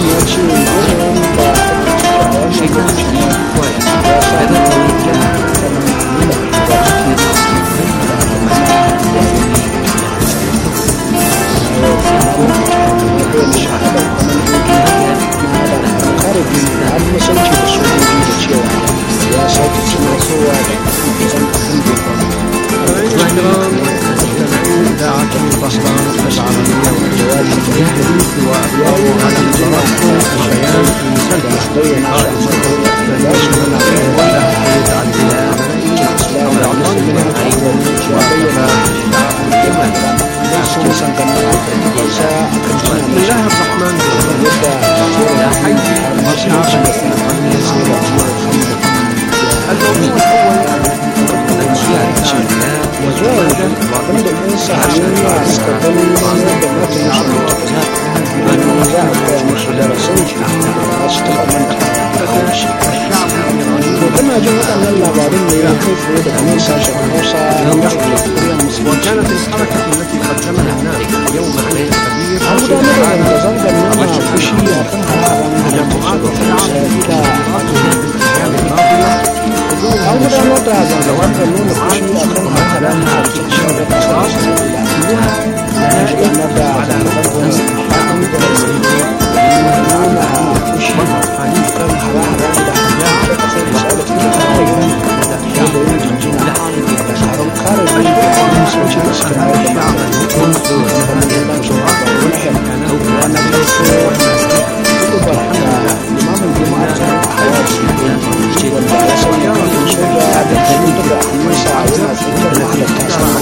ya ce yanayin da ake ciki a wannan lokaci ya sa da kare biyu har masauki da sojoji da cewa ya sake tunasowa da kusan abin da إذاعة البصرة العربية والجوال الحديث وأخبار على التواصل والبيان في مسلسل قائد يشمل تعديلات أو العنصر من العيون وكفى الشعب اليمني. بسم الله الرحمن الرحيم. يا حي الشعب الموضوع الأول wanda ɗan sa'ayya suka gani ranar da mata mashi za a koya mashi darasin a su taɓa manta to kana jin waɗannan labarin ne ya kai tsaye daga nan sashen hausa na jamhuriyar musulunci an gudanar da zanga-zangar nuna fushi a kan hare-haren da isra'ila an gudanar da zanga-zangar nuna fushi a kan hare-haren da da kasar isra'ila an gudanar da zanga-zangar nuna fushi kan hare-haren da kasar isra'ila ta kai da yin jinjina da taron kare jirgin soci da suka mai da mutum ranar farko limamin juma'a ta hawaci wanda ya sauya wajen soja da gani daga hannunsa yana tsakiyar mahalarta sama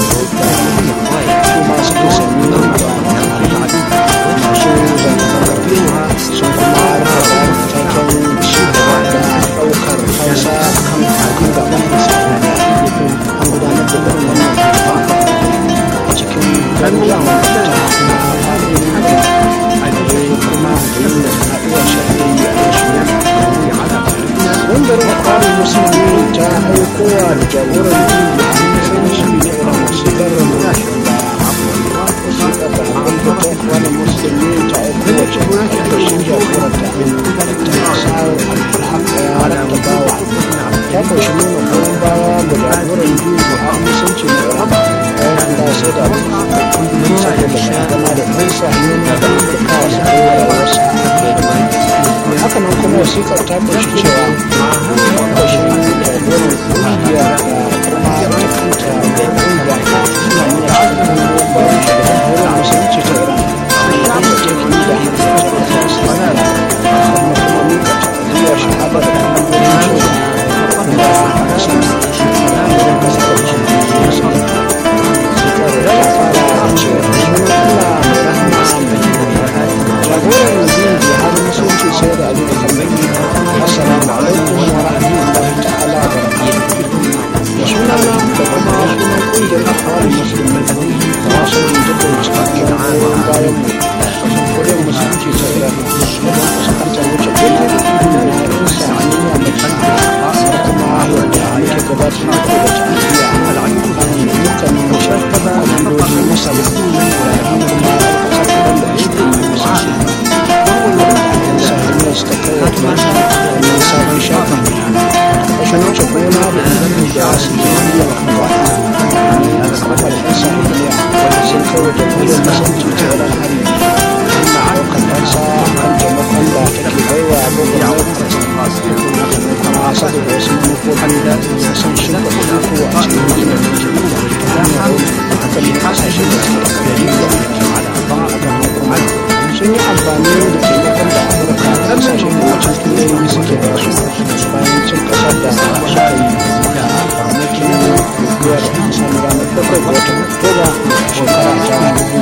su masu kusanni da masu zanga-zangar sun kuma rasa taken cigaba da ɗaukar hausa kan hakan gaban isra'ila an gudanar da irin wannan a cikin garuruwan ta na fadin kuma da yin da sana'uwar shari'a a wanda kwarin musulmi ta aikowa da jagoran musulunci na iran wasikar rashin da wasikar da abin kwarin musulmi ta aikowa jagoran jagoranta ta sa'ar alhaka ya halatta bawa ta kunshi nuna goyon baya da jagoran musulunci na iran bayan da sai da abin saboda magana da ɗansa nuna da amurka su kowa wasu haka nan kuma wasikar ta kunshi cewa ƙarshen jagoran ƙungiya da kuma ta kanta da ƙungiya suna nuna cikin bayan shugaban horon musulunci ta iran da ta tafi da jagoran sana da kuma mika ta'aziyar shahada da kuma gudun cewa da kasar jagoran kasar ya fara cewa sunan allah mai rahama jagoran yanzu har musulunci sai da abin da kallon assalamu alaikum wa rahmatullahi ta'ala wa barakatuh da sunana da kuma sunan kungiyar akwai musulmi da wasu dukkan cikakken goyon bayan mu kudin musulunci ta iran wajen fuskantar wuce gona da na yan sa'aniya da kuma wanda yake gabatar da ta'aziyya dukkanin kwamandoji masana da kuma kasar da suke musulunci suka kai wa wannan sabon shafin kashin wuce gona da ɗin da su ke biyan kuma da kafa da ɗansa miliya wanda sun kai wa jamhuriyar musulunci ta yaran hari na ɗaukar ɗansa kan taimakon da take baiwa gwagwarmar kuma saboda wasu manufofin da sun shiga ko a cikin wannan ta hanyar hankalin kasashen da suke da gari da ba a kan kuma sun yi amfani da taimakon da amurka da kasashen yammacin turai suke ba su bayan cin kasar da suka yi da farmakin guguwar kusan ranar 7 ga watan oktoba shekara ta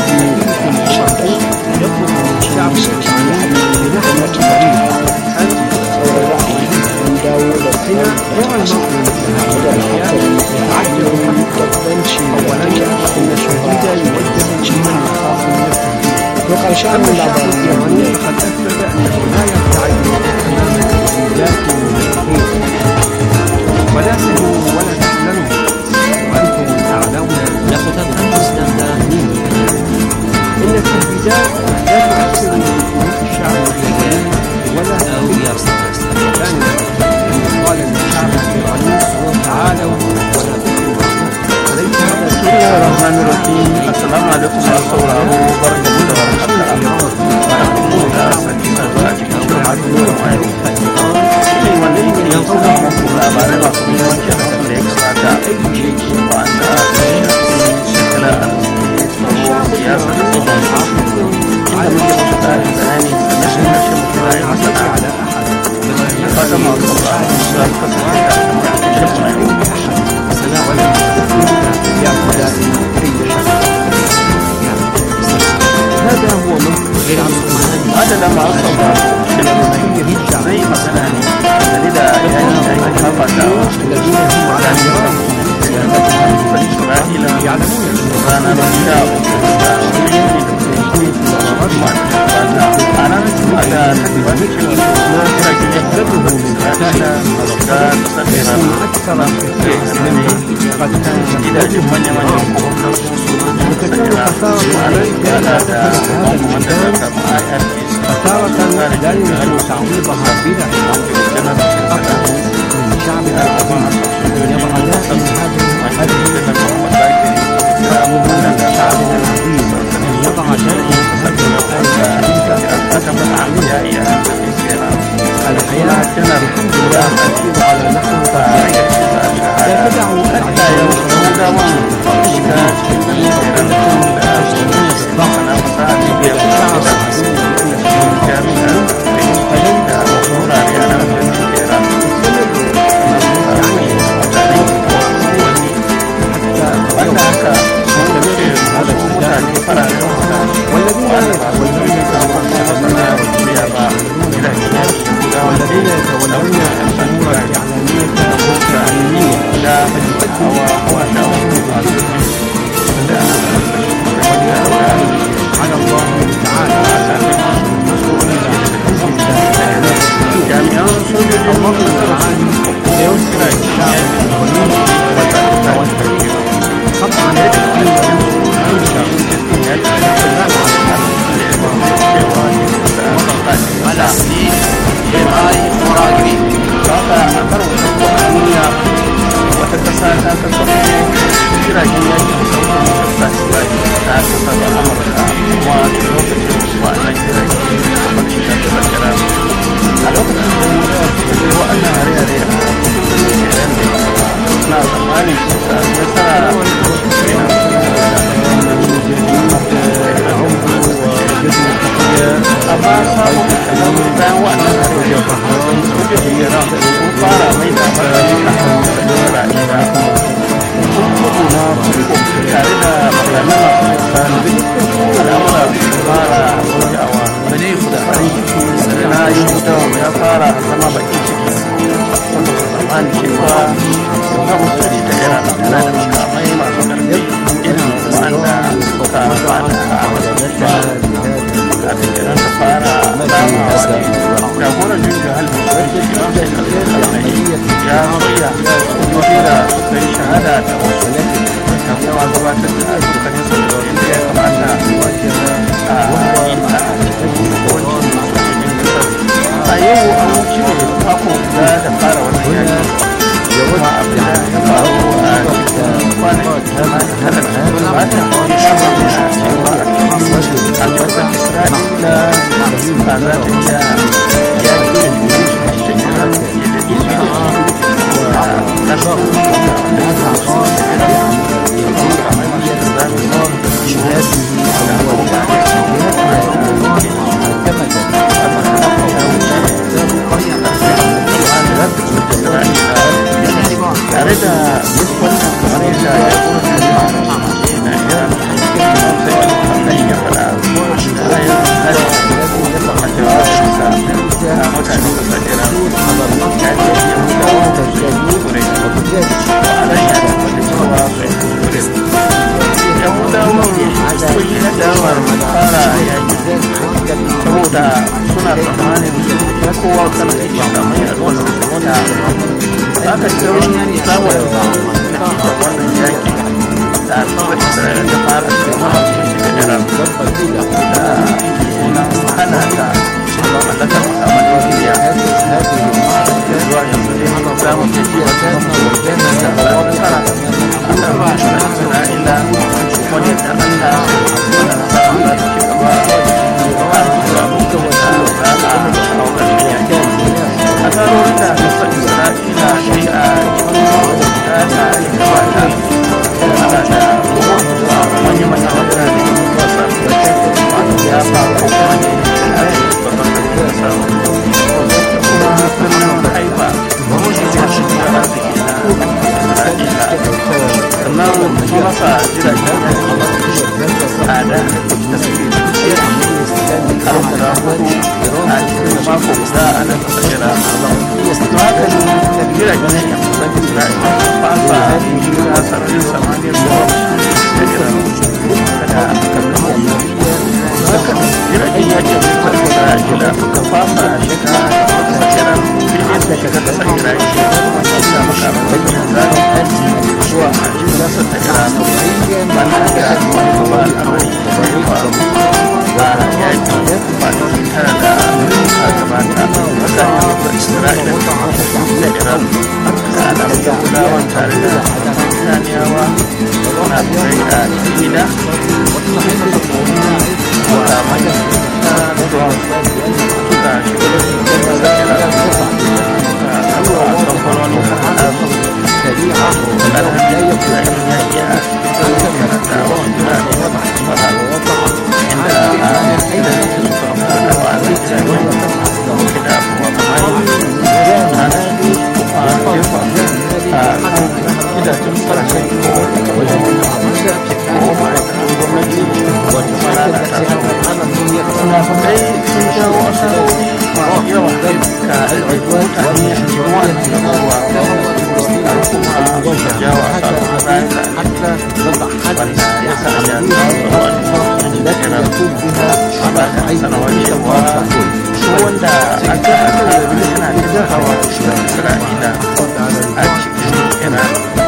2016 da kuma sarki ya hannu da gwamnatin bari an tsaurar ra'ayi don dawo da kuma da kasa da hankali da ayyukan dabbanci da take a cikin shugaba da waddancin manufa وقرشان العظام قد أثبت أنه لا يدعي الولايات المتحدة ولا تهنوا ولا تحزنوا وأنتم تعلمون أن الإسلام إن التهديدات لا تؤثر في الشعب madalla masu sauraro shirin zai magana ne game da yayin da ake fafatawa Isra'ila ranar 'yan uku a cikin mako guda a nan ƙasar Iran. Haka ne jiragen yakin ƙasar Isra'ila fasa shiga sararin samaniyar da Iran kada jiragen yakin ƙasar Isra'ila suka fasa shiga ƙasar Iran da shiga ƙasar Iraki da makamakon zaɓi zuwa a cikin ƙasar ta Iran bana da wani babban al'amari da ya faru a yakin kwanaki tara da a gabata tsakanin Isra'ila da Iran da alamun gudawan tare da Iraniyawa na kai a gida wata mai na zuwa suka shiga ƙasar Iran suka kafa kamfanonin hada su shari'a da ƙarfin yaƙi a cikin da wasu birane da masu fara inda a yankin suka kafa a cikin da kuma kamar na kuma jefa a kan gidajen farashin wajen ko ma'aikatan gwamnati wata malalata munafukai sun jawo asarori masu yawa ga mutane a cikin wa'azin da ruwa har kuma su jawo asarori bayan da wanda ya sa jami'an tsaro da kira a bayan sanarwar cewa wanda aka yana tattakawa da Isra'ila a cikin Iran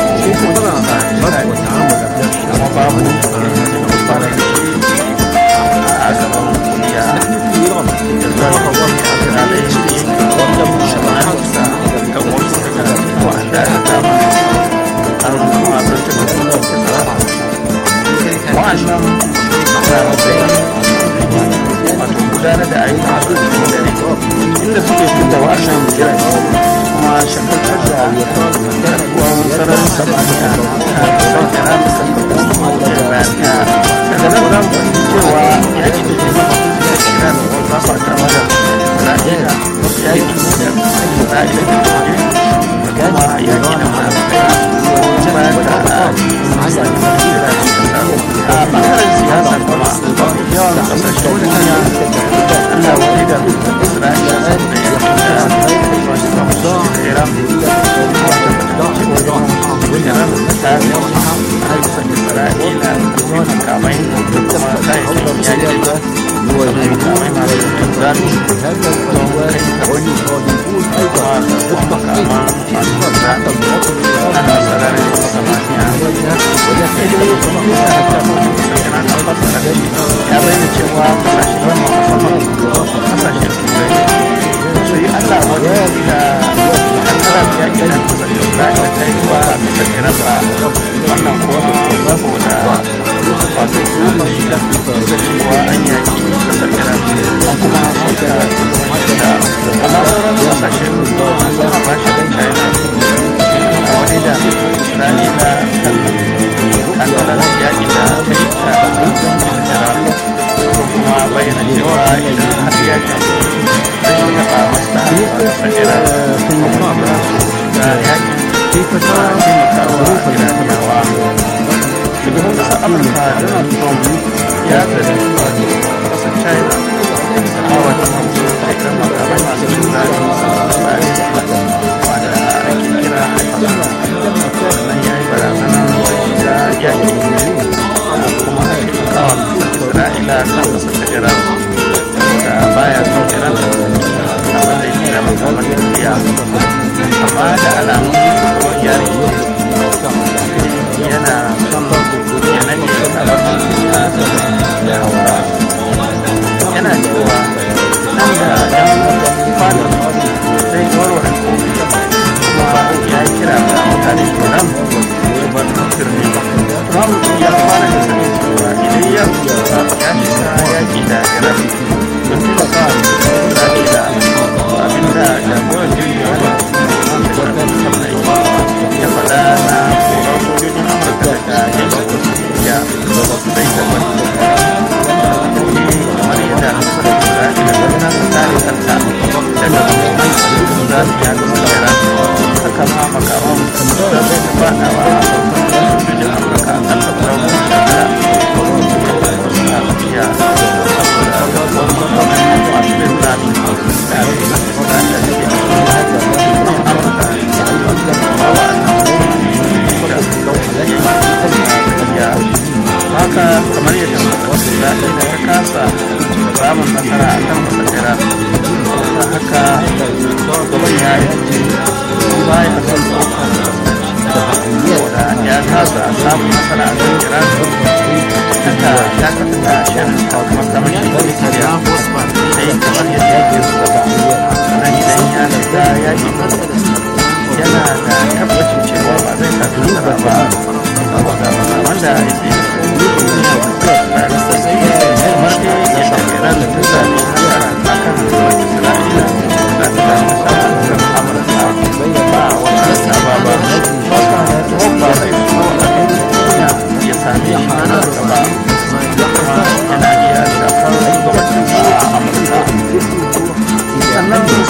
kuma babu faranci a gaban kuliya da zarafin a da yake wanda musammansa ga wasu daga wanda ya dama a rukuma don tabbatar da tsara wa'annan zarafai wato gudanar da ayyukan su da dare inda suke fita wa'annan jirage kuma shakartar da garkuwar sararin samaniya a kusan kira da sabbin da raniya daga nan za mu fahimci cewa yaki da ke zama da kira da wata fata wadda raniya yaki da raniya da kuma yaki da mafiya bayan da a ɓangaren siyasa kuma yawan kasashe duniya ana wani da Isra'ila da yankin da wasu kamsu da Iran Iran ta haifar Isra'ila da makamai da kuma kayayyakin yaƙi da makamai masu tunzari don kai kawai kuma da makaman masu tunzari ana sararin samaniya ya bayyana cewa kasashen musamman kasashen turai su yi Allah wani da hankalar yaƙi da kasashen Isra'ila ta yi wa kasashen rasa wannan kuwa saboda wato kuma shi da cewa an yaƙi kasar Iran an kuma sauka da amma sauran kasashen Rasha da China wani da Isra'ila hankalar yaƙi da ta yi ta Iran ko kuma bayyana cewa idan har yaƙi zai taɓa masa kasar Iran kuma ba su shiga yaƙi kuma taimakawa Iraniyawa. Shugaban ƙasar Amurka Donald Trump ya zargi ƙasar China da hawa ta masu aikar makamai masu cin zari wanda ake kira sannan ya yi barazanar shiga yaƙi kuma a taimakawa ƙasar Isra'ila kan ƙasar ta Iran da baya son Iran abin da ya kira makamar nukiliya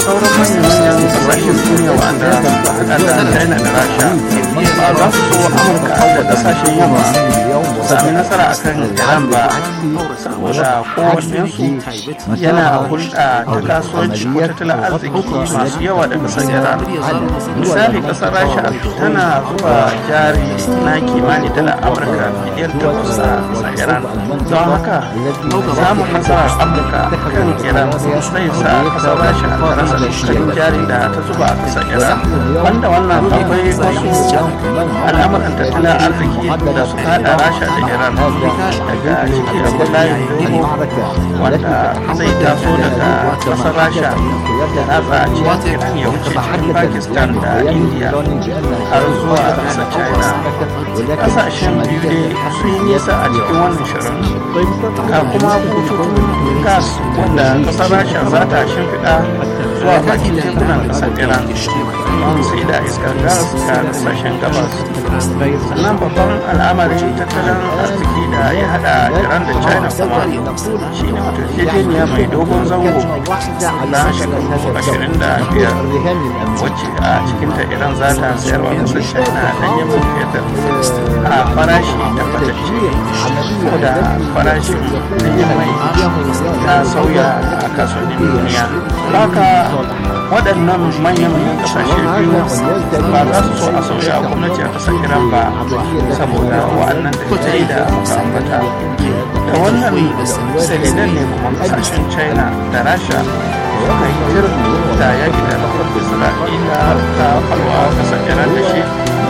sauran manyan ƙasashen duniya wanda haɗa da China da Rasha ba za su so Amurka da ƙasashen yamma sami nasara akan Iran ba, saboda kowannensu yana hulɗa ta kasuwanci ko tattalin arziki masu yawa da ƙasar Iran. Misali, ƙasar Rasha tana zuba jari na kimanin dala Amurka miliyan 8 a ƙasar Iran. Don haka samun nasarar Amurka kan Iran zai sa ƙasar Rasha ta rasa dukkanin jari da ta zuba a ƙasar Iran. Wanda wannan akwai wasu al'amuran tattalin arziki da suka haɗa Rasha da Iran, daga ciki akwai layin dogo wanda zai taso daga ƙasar Rasha da ratsa cikin Iran ya wuce cikin Pakistan da India har zuwa ƙasar China. Ƙasashen biyu dai sun yi nisa a cikin wannan shirin. Ga kuma bututun gas wanda ƙasar Rasha za ta shimfiɗa zuwa bakin tekunan ƙasar Iran don sai da iskar gas ga ƙasashen gabas. Sannan babban al'amarin tattalin arziki da ya haɗa Iran da China kuma shi ne wata yarjejeniya mai dogon zango na shekaru 25 wacce a cikinta Iran za ta sayarwa ƙasar China ɗanyen man fetur a farashi tabbatacce, ko da farashin ɗanyen mai ta sauya a kasuwannin duniya. Haka waɗannan manyan ƙasashe biyu ba za su so a sauya gwamnati a ƙasar Iran ba, saboda wa'annan dalilai da muka ambata. Da wannan dalilan ne kuma ƙasashen China da Rasha suka yi tir da yaƙi da ƙasar Isra'ila ta falwa ƙasar Iran da shi,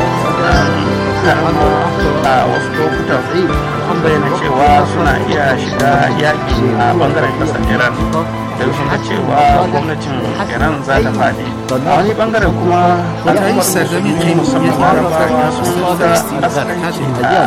a wasu lokutan an bayyana cewa suna iya shiga yaƙi a ɓangaren ƙasar Iran don suka cewa gwamnatin Iran za ta faɗi. A wani ɓangaren kuma al'ummar musulmi musamman larabawa sun ga ƙasashe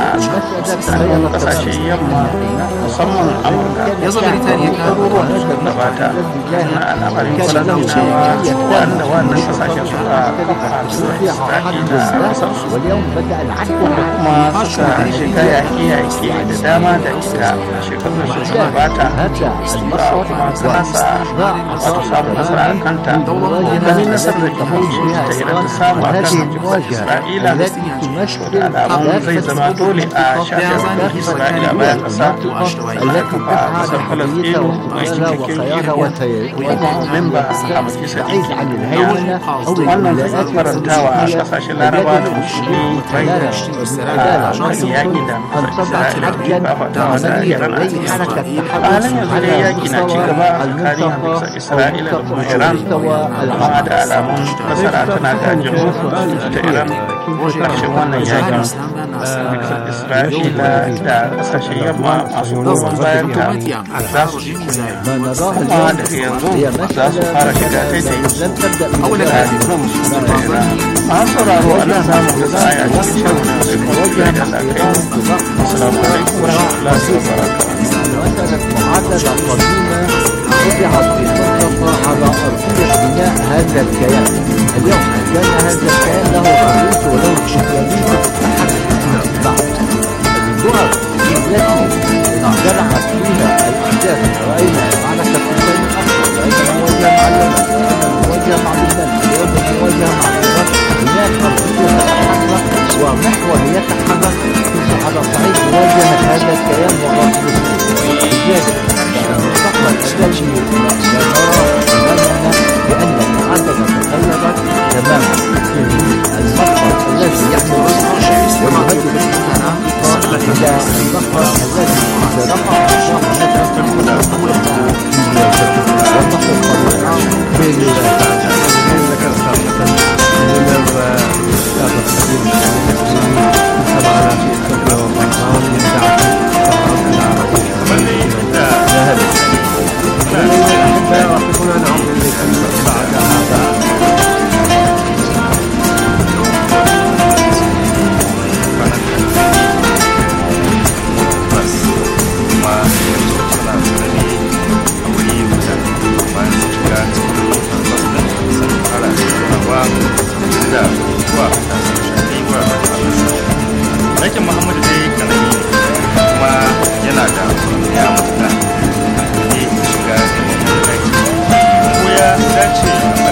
a ƙasashen yamma musamman Amurka abubuwan da suka gabata na al'amarin Falasɗinawa wanda wannan ƙasashen suka kafa Isra'ila a ƙasarsu, wanda kuma suka shiga yaƙe-yaƙe da dama da ita a shekarun da suka gabata, ba kuma kasa wato samun nasara a kanta. Ganin nasarar da jihohi ta Iran ta samu a kan jihar Isra'ila, da alamun zai zama dole a shafin Isra'ila bayan ƙasa da kafa ƙasar Falasɗinu mai cikakken iko kuma memba a majalisar ɗinkin duniya. Wannan zai farantawa a ƙasashen Laraba da Musulmi rai a kan yaƙi da Isra'ila ke fafatawa da Iran a cikin. A halin yanzu dai yaƙi na ci gaba a tsakanin hamsar Isra'ila da kuma Iran, amma da alamun nasara tana gajin ta Iran. Ƙarshen wannan yaƙin Isra'ila da ƙasashen yamma masu goyon bayanta za su ji kunya, kuma daga yanzu za su fara shiga taitayin su da musulmi da Iran. Masu sauraro a nan zamu da za a yi a cikin shirin na sai da lafiya. Assalamu alaikum wa rahmatullahi wa barakatuh. معادلة قديمة وضعت بخطة على أرضية بناء هذا الكيان. اليوم كان هذا الكيان له رئيس وله شكلية تتحدث بعض الدول التي انجرحت فيها الأحداث. رأينا معركة حسين الأقصى، رأينا مواجهة مع اليمن، مواجهة مع لبنان، اليوم مواجهة مع العراق. هناك أرضية تتحرك ومحور يتحرك على صعيد مواجهة هذا الكيان وغاصبه. لذلك المستقبل الذي نراه أمامنا بأن المعادلة تغيرت تماما. المخرج الذي يحمل اسمه ويهدد المنطقة إلى المخرج الذي رفع Aikin Muhammadu dai karami kuma yana da ya matuƙa ne shiga da aiki. Ko ya dace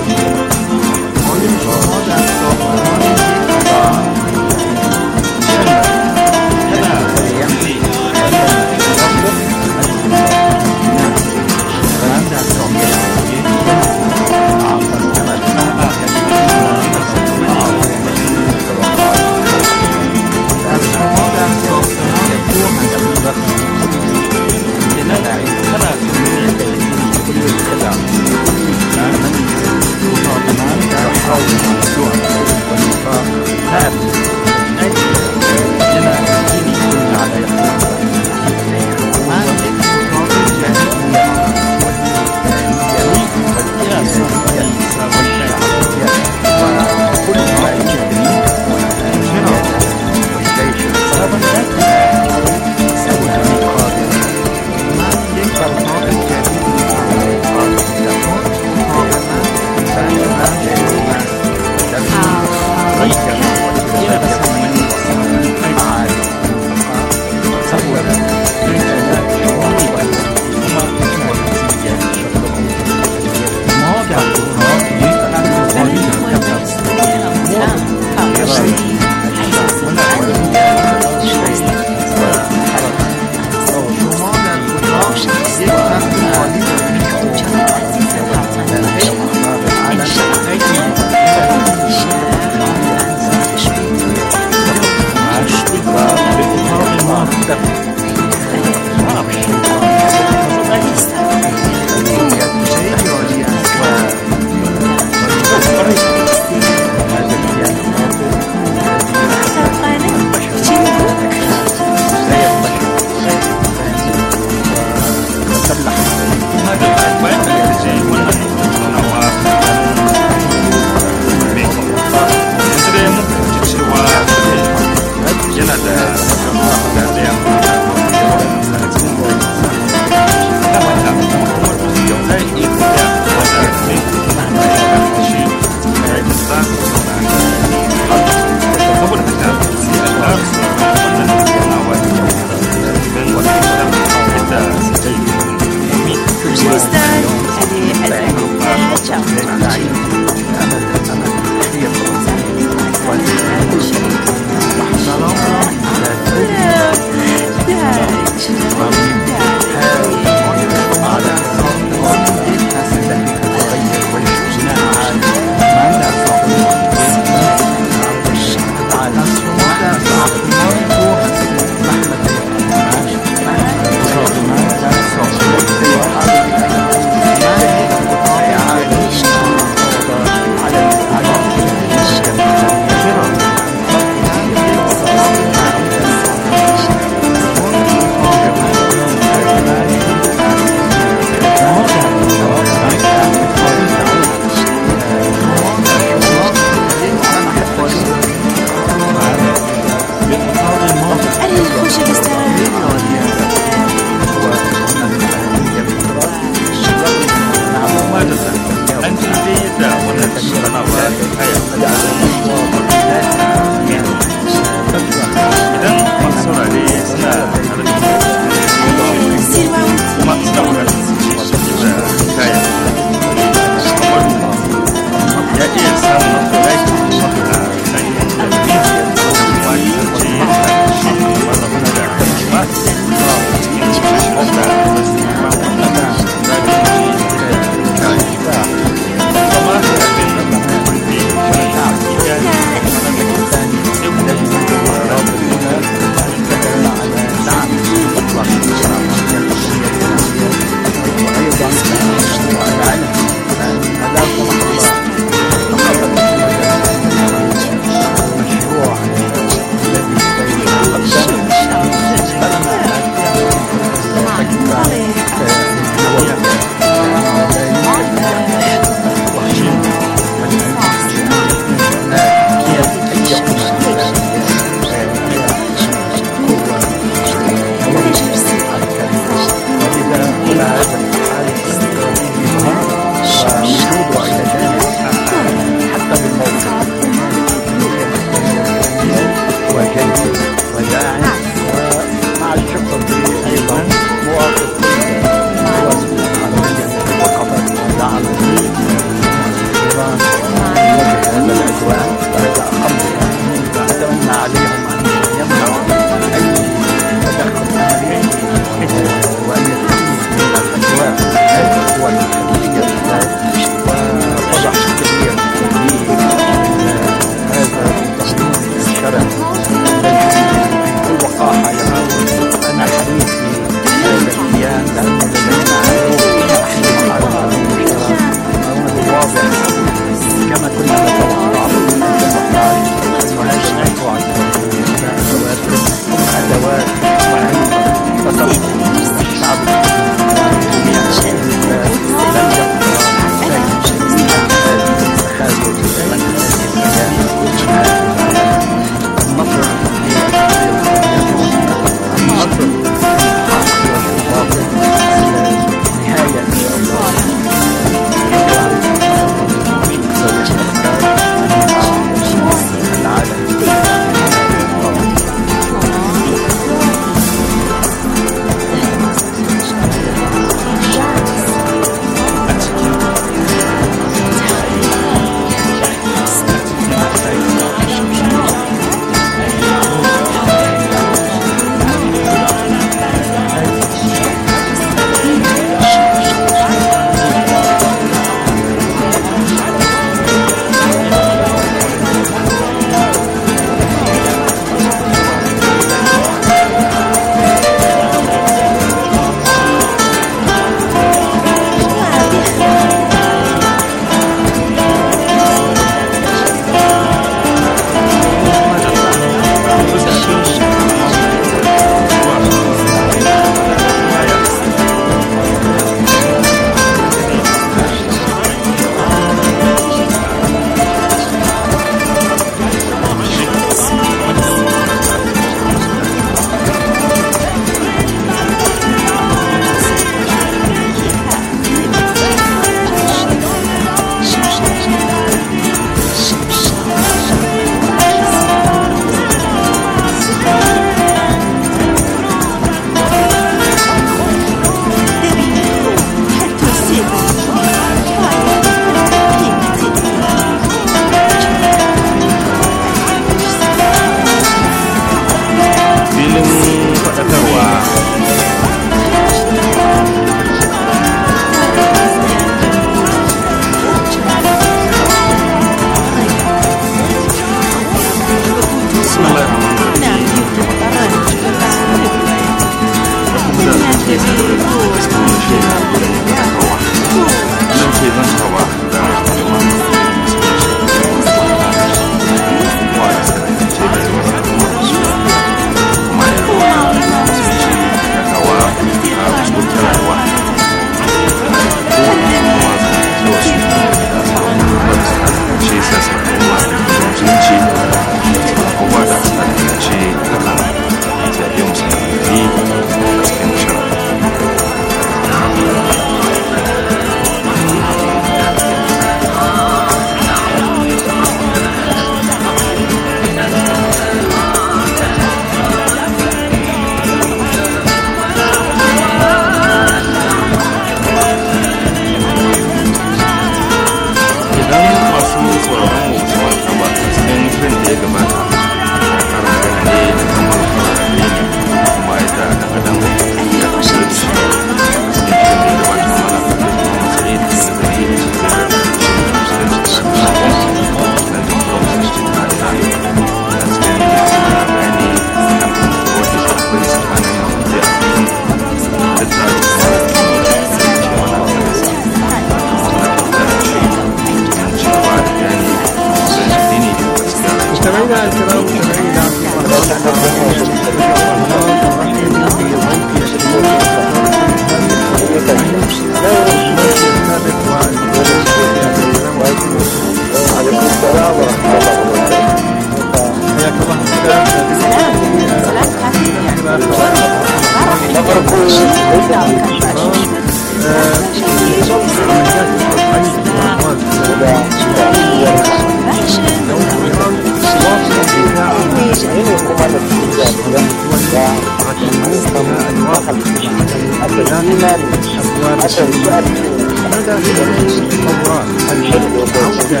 ماذا هي التطورات العودة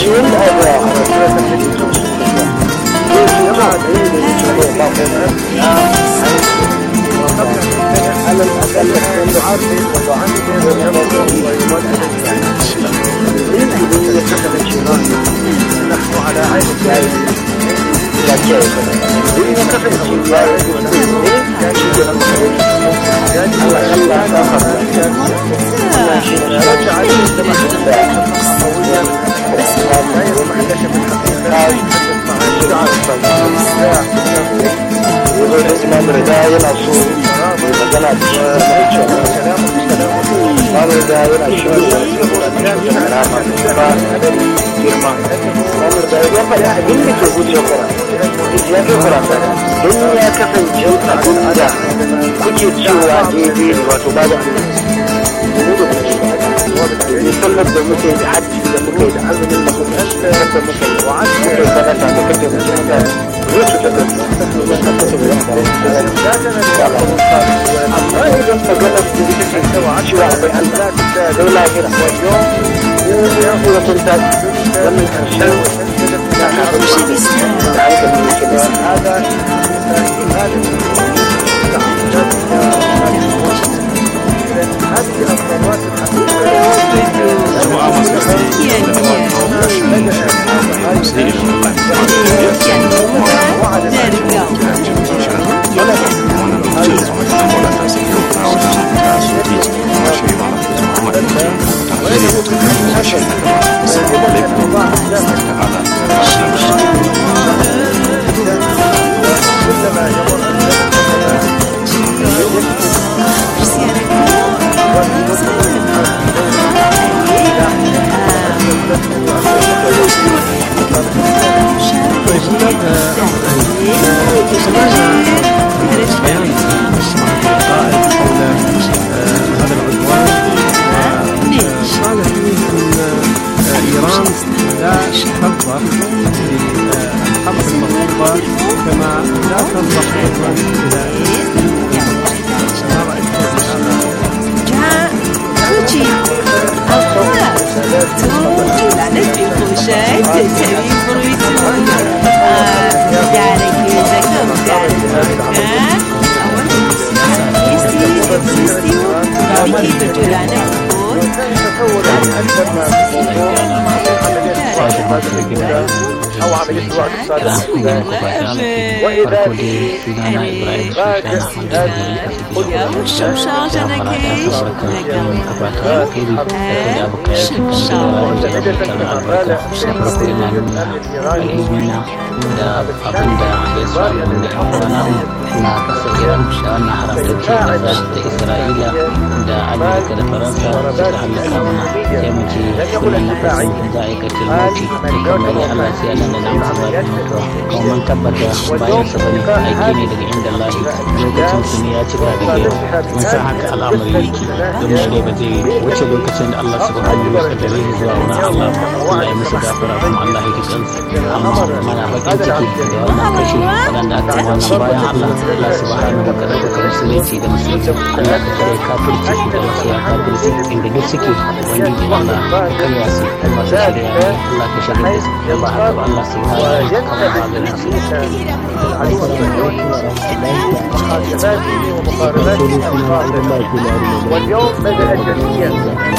واليوم بدأ جديا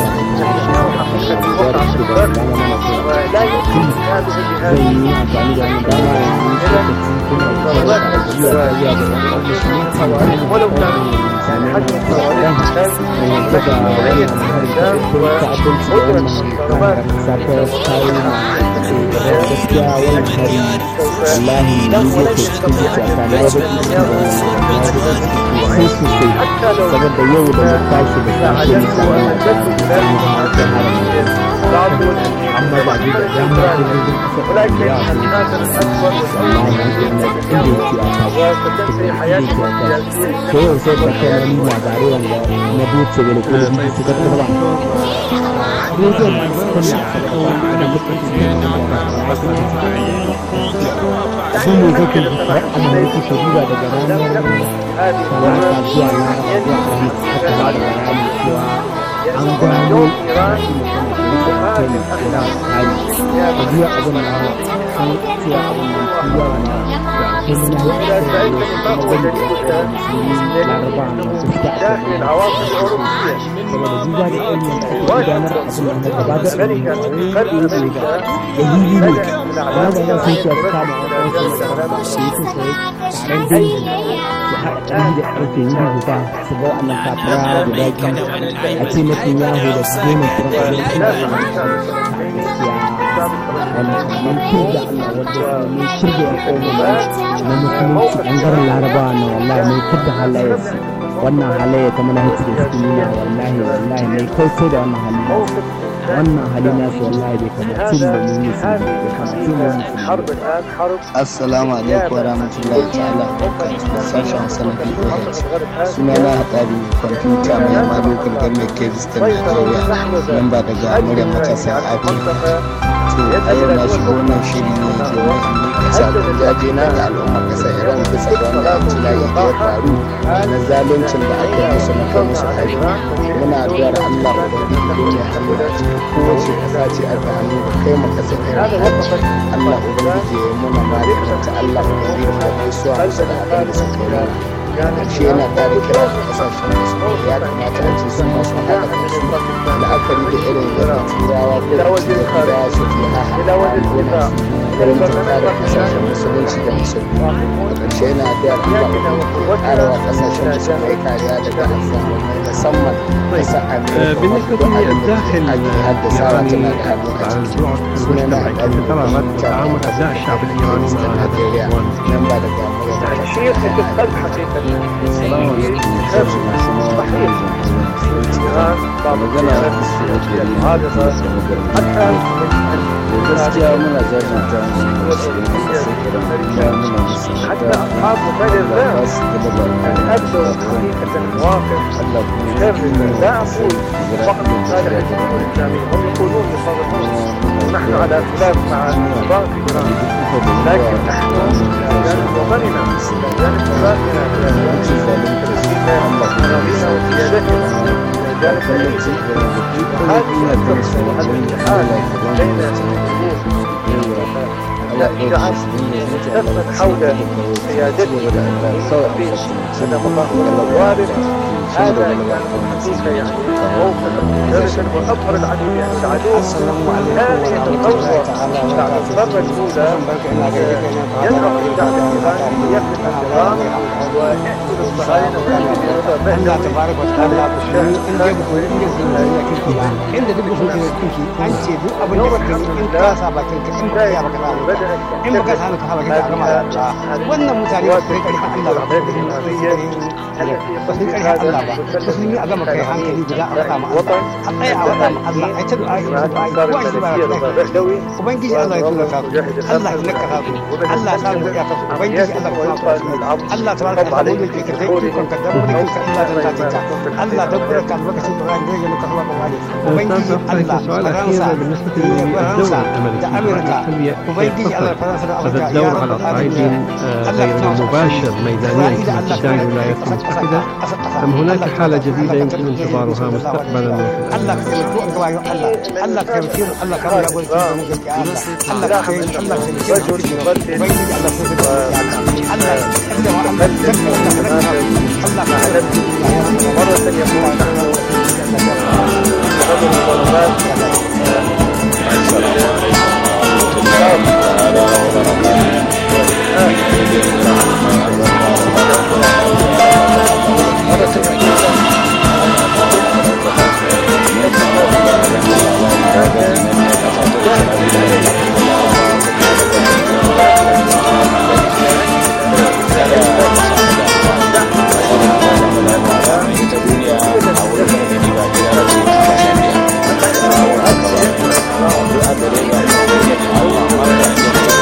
ولا يمكن ولو كان حجم الصواريخ أما بعد ولكن الناس الأكبر وتنتهي حياتهم an gano biya abin da an cewa abin da yawa na laraba masu fita a kan saboda duba da irin gudanar da abin da gaba da dalili ne amma ba za su yi kama a wasu da su yi sosai taron dangi ya haɗa ƙarfi da ƙarfe yi guda su ga wannan kafara guda biyu a ce mutum yahu da su goma kira abinci da wannan mun shirya Allah wanda mun shirya al'umma na musulunci ɓangaren larabawa na wallahi mai kadda halayensu wannan halayya ta mana hiti da suke nuna wallahi mai kauce da wannan hali nasu wallahi bai kamaci da mun yi su bai kamaci da mun yi. Assalamu alaikum wa rahmatullahi ta'ala sashen sanadi suna na hatsari kwamfuta mai yamma lokal government kebistan Nigeria nan ba daga murya matasa Afirka. To a yau na shigo wannan shiri ne domin in yi kasa da jaje na ga al'ummar ƙasar Iran bisa ga wanda ibtila'i ya faru na zaluncin da aka yi musu na kai musu hari. Muna addu'ar Allah ubangiji don ya hannu da kowace ƙasa ce aka hannu da kai mu ƙasar Iran Allah ubangiji ya yi muna malikanta Allah ubangiji da kai suwa musu da abin da suka yi rana. Ƙarshe yana ƙara kira da ƙasashen musulmi ya kamata a ce su masu haɗa kansu la'akari da irin yadda turawa ko da turawa suke haɗa al'umma wurin tattara ƙasashen musulunci da musulmi. Da ƙarshe yana da Allah ya ƙara wa ƙasashen musulmai kariya daga azzalumai musamman ƙasar Amerika wanda ake haddasawa tana da hannu a ciki. Sunana Haɗari Jami'ar Abdulkadir Najeriya nan ba da damuwa da gaskiya muna jajanta حتى أصحاب بدر أبدوا حقيقة مواقف لا أقول فقط هذا الجمهور الإسلامي هم يقولون يصرفون ونحن على خلاف مع نظام في إيران لكن نحن جانب وطننا جانب مبادئنا أراضينا وسيادتنا جانب هذه الاتحاد بين الإيران تثبت حول سيادته في سنة مطهرة الوارد هذا كان حقيقة يعني موقف درجة وأظهر العدو يعني العدو هذه القوة بعد الضربة الأولى يدعو الشعب الإيراني ليخلق النظام ويأكل الصهاينة الله تبارك وتعالى inda duk sun kai kinki an ce duk abin da kake in ka saba kinka in ka ya baka samu in baka samu ka saba kinka gama wannan mutane ba su rika Allah ba su rika Allah ba su yi a gama kai hankali guda a faɗa ma Allah a tsaya a faɗa ma Allah ai ta du'a ko an ba ubangiji Allah ya tura ka Allah ya naka ka Allah ya samu ya ka ubangiji Allah ya tura Allah tabaraka wa ta'ala yake kai ikon ka da mulkin ka Allah da ta Allah da barka lokacin da ran gare maka Allah ba wani ubangiji Allah Faransa da Amurka ubangiji Allah Faransa da هذا الدور على صعيد غير مباشر ميدانيا كما تشاهد الولايات المتحدة أم هناك حالة جديدة يمكن انتظارها مستقبلا الله الله كثير الله كبير يقول الله Allah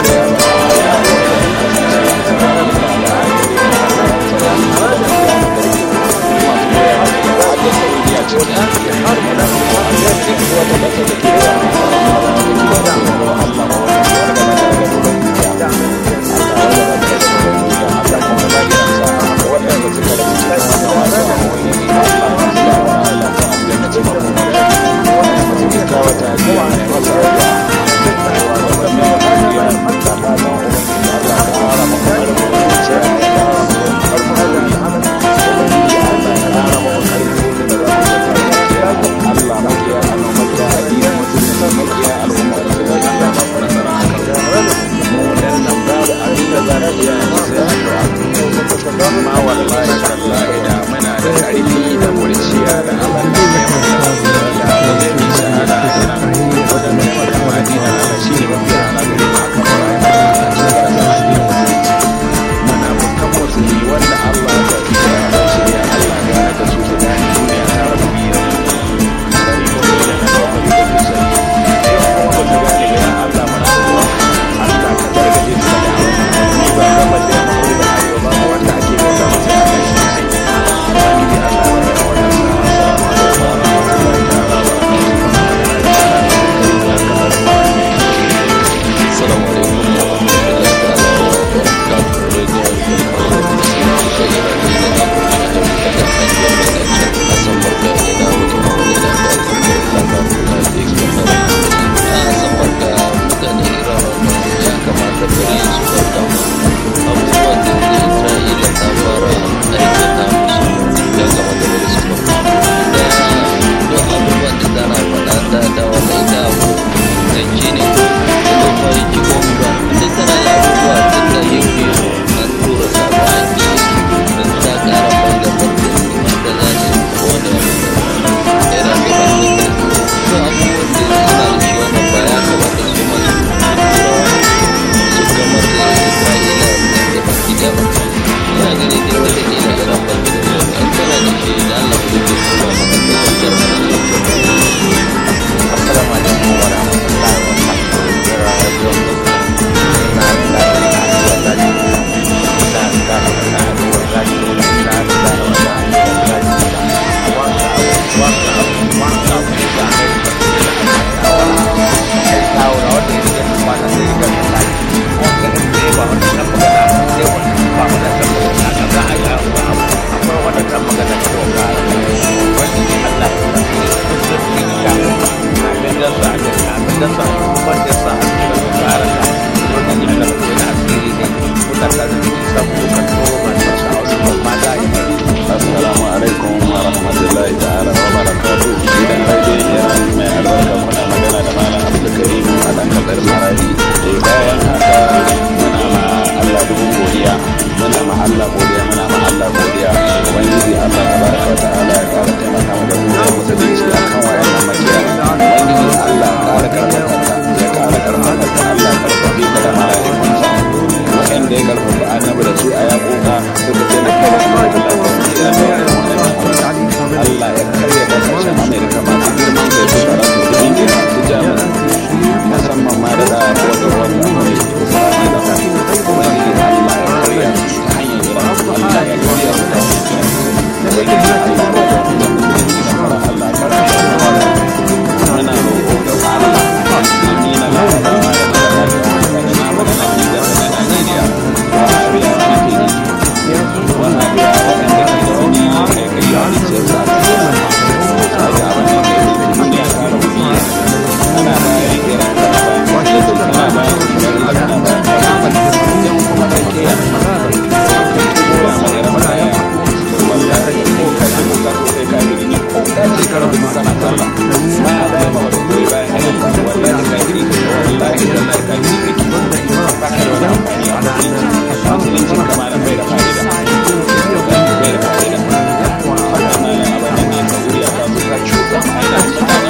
musuluncin ka malam bai da fa'ida bai da fa'ida haka malam abin nan ne ka wuri a kasu ka cuta ma'aina tsakanin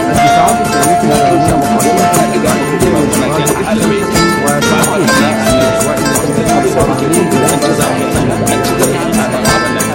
fa'ida kuma ke da alabai ba ma kana an ci zamu an ci da ana abin nan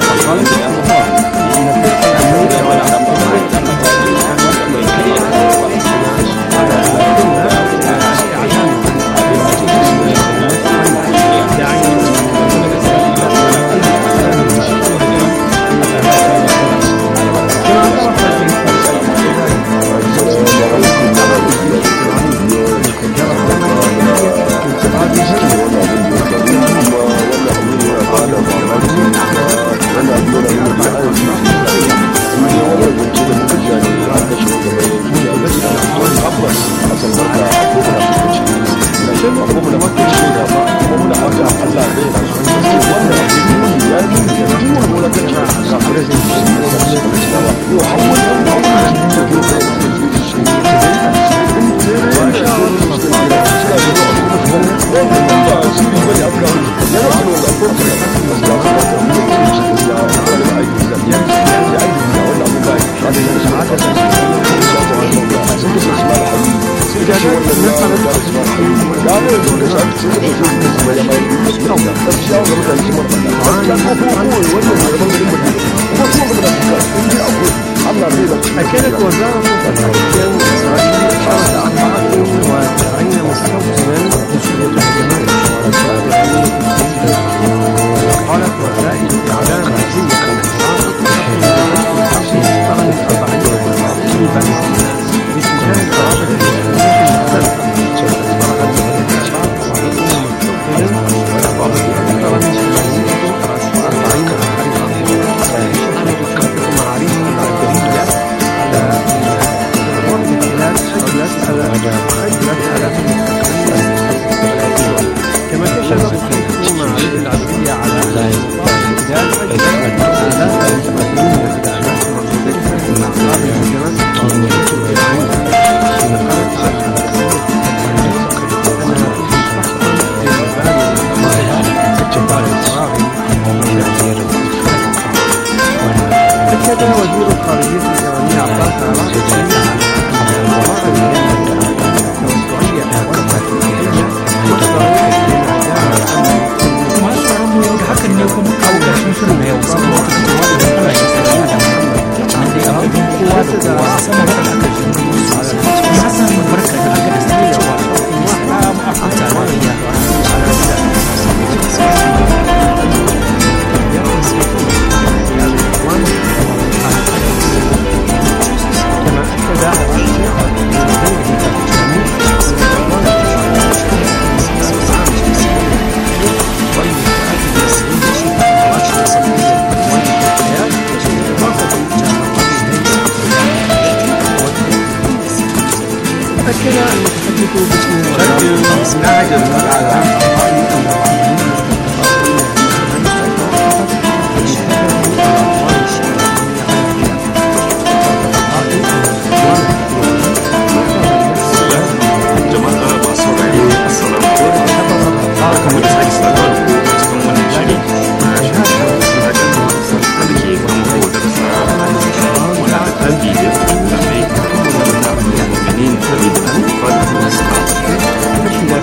أكدت وزارة الخارجية الإسرائيلية إشارة أخبار وتعين مستوطنا مسؤولية هجمات الشوارع الإسرائيلية. قالت وسائل الإعلام الرسمية أن إسرائيل استغلت 40 فلسطينيا باستشهاد القرابة الإسرائيلية كما كشفت الحكومة العربية على أكد وزير الخارجية الإيراني عباس عراقي hakan ne kuma kawo gashin shirin na yau babu wata fitowa da ana yi tsari da musamman da ya hau kowa da kowa sama da aka shi na san barka da aka da sani da wasu kuma a fata da ya أكد المتحدث باسم